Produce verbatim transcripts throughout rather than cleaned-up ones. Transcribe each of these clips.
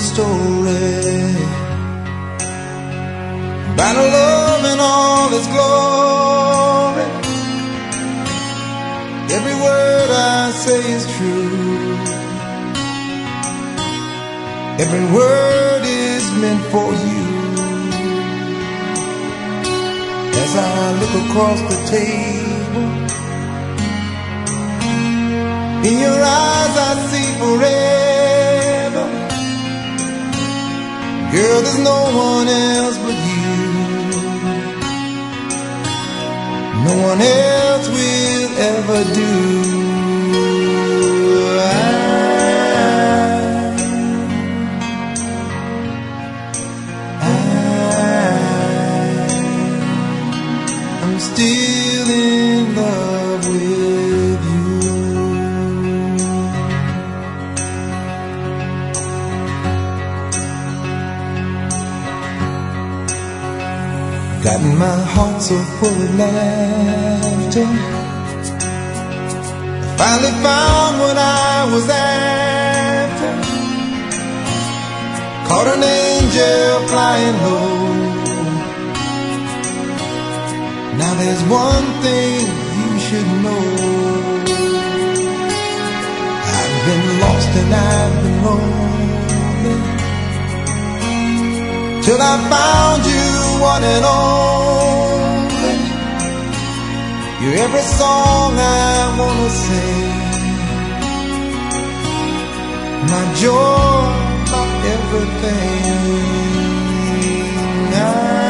story about a love in all its glory. Every word I say is true. Every word is meant for you. As I look across the table, in your eyes I see forever. Girl, there's no one else but you. No one else will ever do. I, I, I'm still in love with you. Got my heart so full of laughter. Finally found what I was after. Caught an angel flying low. Now there's one thing you should know. I've been lost and I've been lonely, till I found you, one and only. You're every song I wanna sing, my joy, my everything. I,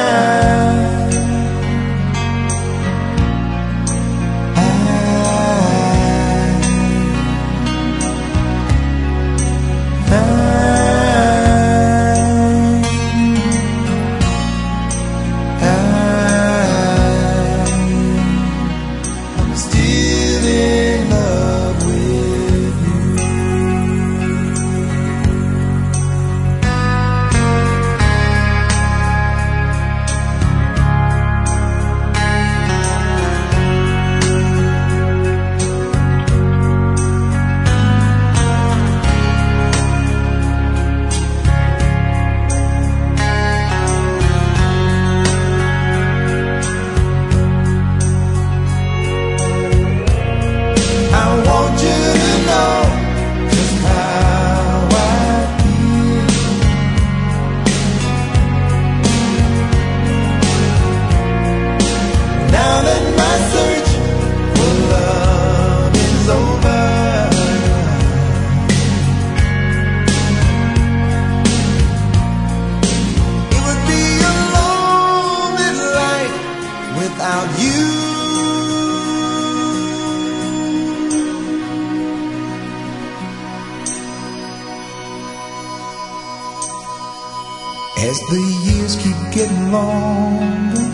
as the years keep getting longer,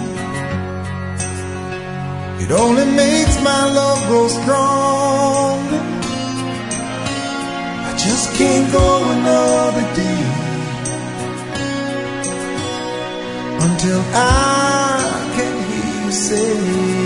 it only makes my love grow stronger. I just can't go another day until I can hear you say